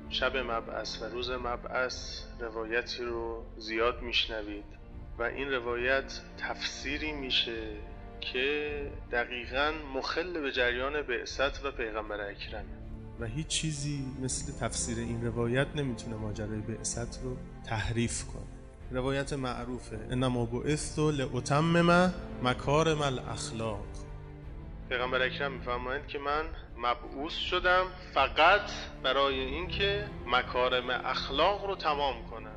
شب مبعث و روز مبعث روایتی رو زیاد میشنوید و این روایت تفسیری میشه که دقیقاً مخل به جریان بعثت و پیغمبر اکرم و هیچ چیزی مثل تفسیر این روایت نمیتونه ماجرای بعثت رو تحریف کنه. روایت معروفه انما بعثت لاتمم مکارم الاخلاق. پیغمبر اکرم میفرمایند که من مبعوث شدم فقط برای اینکه مکارم اخلاق رو تمام کنم.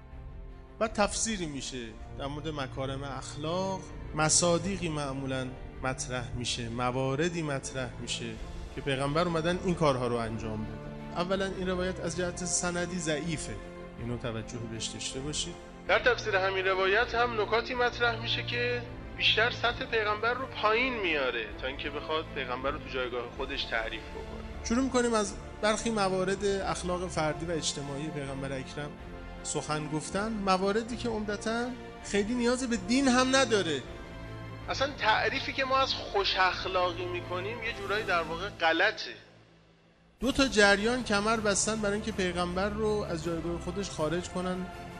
و تفسیری میشه در مورد مکارم اخلاق، مصادیقی معمولاً مطرح میشه، مواردی مطرح میشه که پیغمبر اومدن این کارها رو انجام بدن. اولا این روایت از جهت سندی ضعیفه، اینو توجه بهش داشته باشید. در تفسیر همین روایت هم نکاتی مطرح میشه که بیشتر سطح پیغمبر رو پایین میاره تا اینکه بخواد پیغمبر رو تو جایگاه خودش تعریف بکنه. شروع میکنیم از برخی موارد اخلاق فردی و اجتماعی پیغمبر اکرم سخن گفتن، مواردی که عمدتاً خیلی نیاز به دین هم نداره. اصلا تعریفی که ما از خوش اخلاقی میکنیم یه جورایی در واقع غلطه. دو تا جریان کمر بستن برای اینکه پیغمبر رو از جایگاه خودش خارج کنن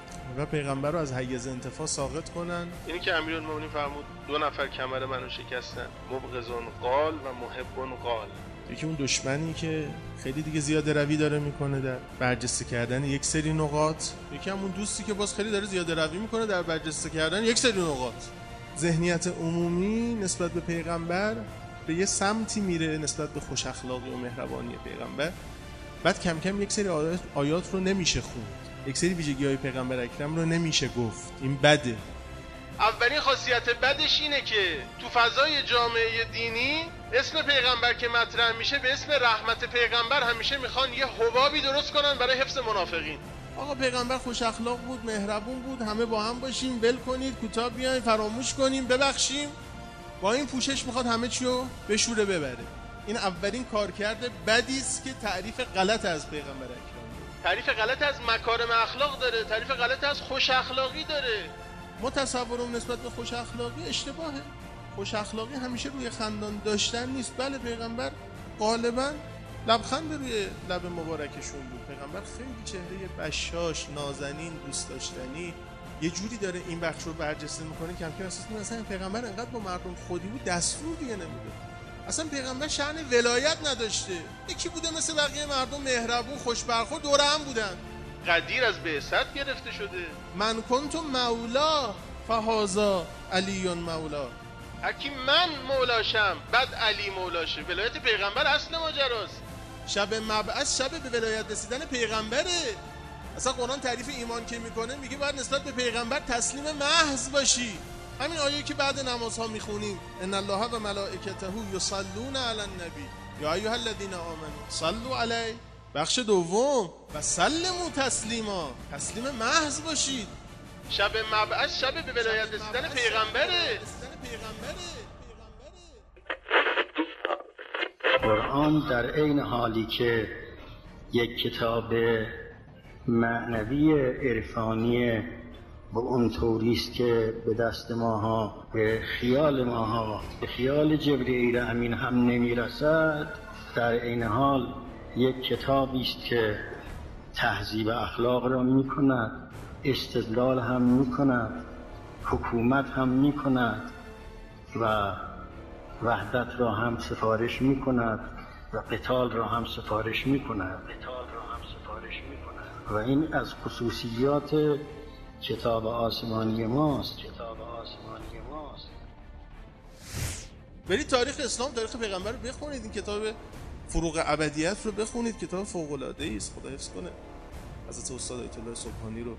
و پیغمبر رو از حیز انتفاع ساقط کنن. اینی که امیرالمومنین فرمود 2 نفر کمر منو شکستن، مبغضون قال و محبون قال. یکی اون دشمنی که خیلی دیگه زیاده روی داره میکنه در برجسته کردن یک سری نقاط، یکی هم اون دوستی که باز خیلی داره زیاده روی میکنه در برجسته کردن یک سری نقاط. ذهنیت عمومی نسبت به پیغمبر به یه سمتی میره نسبت به خوش اخلاقی و مهربانی پیغمبر، بعد کم کم یک سری آیات رو نمیشه خوند، یک سری ویژگی‌های پیغمبر اکرم رو نمیشه گفت. این بده. اولین خاصیت بدش اینه که تو فضای جامعه دینی اسم پیغمبر که مطرح میشه به اسم رحمت پیغمبر همیشه میخوان یه حبابی درست کنن برای حفظ منافقین. آقا پیغمبر خوش اخلاق بود، مهربون بود، همه با هم باشیم، ول کنید، کوتاه بیاین، فراموش کنیم، ببخشیم. با این پوشش میخواد همه چیو بشوره ببره. این اولین کارکرد بدی است که تعریف غلط از پیغمبر اکرم، تعریف غلط از مکارم اخلاق داره، تعریف غلط از خوش اخلاقی داره. ما تصورم نسبت به خوش اخلاقی اشتباهه. خوش اخلاقی همیشه روی خندان داشتن نیست. بله پیغمبر غالبا لبخند روی لب مبارکشون بود. پیغمبر خیلی چهره بشاش، نازنین، دوست داشتنی، یه جوری داره این بخش رو برجسته میکنه که کم احساس می‌کنه اصلا پیغمبر انقدر با مردم خودی بود دستور دیگه نمیده. اصلا پیغمبر شأن ولایت نداشته، یکی بوده مثل بقیه مردم، مهربون، خوش برخورد، دور هم بودن. قدیر از بعثت گرفته شده. من کنت مولا فهذا علی مولا. هرکی من مولاشم بعد علی مولاشه. ولایت پیغمبر اصل ماجراست. شب مبعث شب به ولایت رسیدن پیغمبره. اصلا قرآن تعریف ایمان که میکنه میگه باید نسبت به پیغمبر تسلیم محض باشی. همین آیه که بعد نمازها میخونیم ان الله و ملائکته یصلون علی النبی یا ایها الذین آمنوا صلوا علیه. بخش دوم و سلموا تسلیما، تسلیم محض باشید. شب مبعث شب به ولایت رسیدن پیغمبره. قرآن در عین حالی که یک کتاب معنوی عرفانی به اون طوریست که به دست ماها، به خیال ماها، به خیال جبرئیل امین هم نمیرسد، در عین حال یک کتابی است که تهذیب اخلاق را میکند، استدلال هم میکند، حکومت هم میکند و وحدت را هم سفارش میکند و قتال را هم سفارش میکند و این از خصوصیات کتاب آسمانی ماست. برید تاریخ اسلام، تاریخ پیغمبر رو بخونید، این کتاب فروغ ابدیت رو بخونید، کتاب فوق‌العاده‌ای است. خدا حفظ کنه حضرت استاد آیت الله سبحانی رو.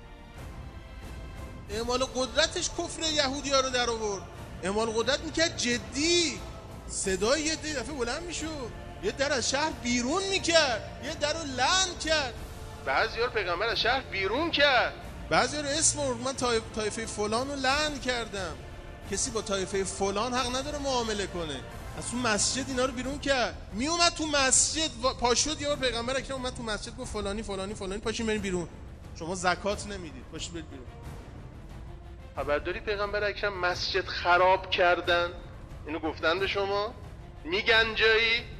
اعمال قدرتش کفر یهودی‌ها رو در آورد. اعمال قدرت میکرد جدی، صدای یه دفعه بلند میشد، یه در از شهر بیرون میکرد، یه در رو لعن کرد. بعضی‌ها رو پیغمبر از شهر بیرون کرد، بعضی‌ها رو اسم برد، من طایفه فلان رو لعن کردم. کسی با طایفه فلان حق نداره معامله کنه. از اون مسجد اینا رو بیرون کرد. می اومد تو مسجد پاشد، یه بار پیغمبر اکرم اومد تو مسجد گفت فلانی فلانی فلانی پاشین برین بیرون، شما زکات نمیدید، پاشید برید بیرون. خبرداری پیغمبر اکرم مسجد خراب کردن، اینو گفتن به شما؟ میگن جایی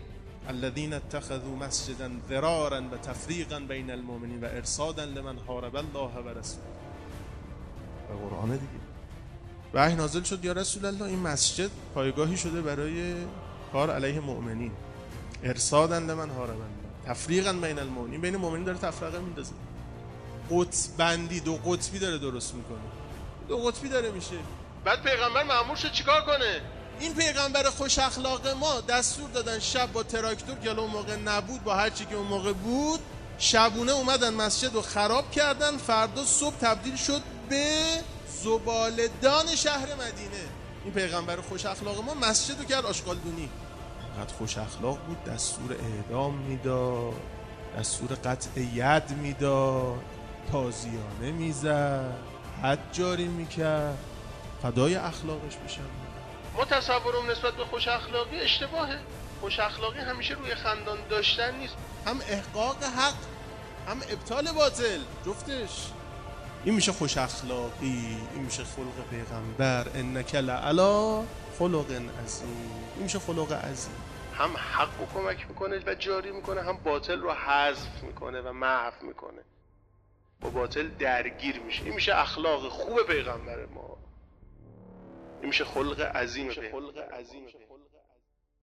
الذين اتخذوا مسجدا ضرارا و تفریقا بین المؤمنین و ارصادا لمن حارب الله و رسوله. و قرآن دیگه وحی نازل شد یا رسول الله این مسجد پایگاهی شده برای کار علیه مؤمنین، ارصادا لمن حارب الله، تفریقا بین المؤمنین، بین مؤمنین داره تفرقه میندازه، قطب بندی دو قطبی داره درست میکنه، دو قطبی داره میشه. بعد پیغمبر مأمور شد چیکار کنه؟ این پیغمبر خوش اخلاق ما دستور دادن شب با تراکتور که اون موقع نبود، با هر چی که اون موقع بود، شبونه اومدن مسجد رو خراب کردن، فردا صبح تبدیل شد به زباله‌دان شهر مدینه. این پیغمبر خوش اخلاق ما مسجد رو کرد آشغالدونی. اینقدر خوش اخلاق بود دستور اعدام میداد، دستور قطع ید میداد، تازیانه میزد، حد جاری میکرد، فدای اخلاقش بشن. ما تصورم نسبت به خوش اخلاقی اشتباهه. خوش اخلاقی همیشه روی خندان داشتن نیست، هم احقاق حق هم ابطال باطل، جفتش. این میشه خوش اخلاقی، این میشه خلق پیغمبر، انک لعلی خلق عظیم، این میشه خلق عظیم. هم حق رو کمک میکنه و جاری میکنه، هم باطل رو حذف میکنه و محو میکنه، با باطل درگیر میشه. این میشه اخلاق خوب پیغمبر ما، این میشه خلق عظیم پیغمبر.